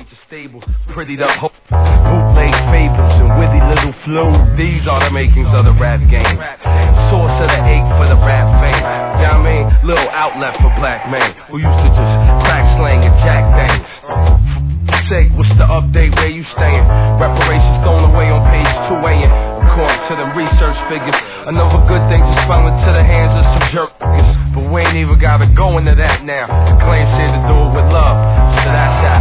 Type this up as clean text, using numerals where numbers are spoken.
streets are stable. Prettied up bootleg fables and witty little flow. These are the makings of the rap game. Source of the ache for the rap fame. You know what I mean? Little outlet for black men who used to just crack slang and jack things. Say, what's the update? Where you staying? Reparations thrown away on page 2 a.m. According to them research figures, another good thing just fell into the hands of some jerks. But we ain't even gotta go into that now. The claim said to do it with love, so that's how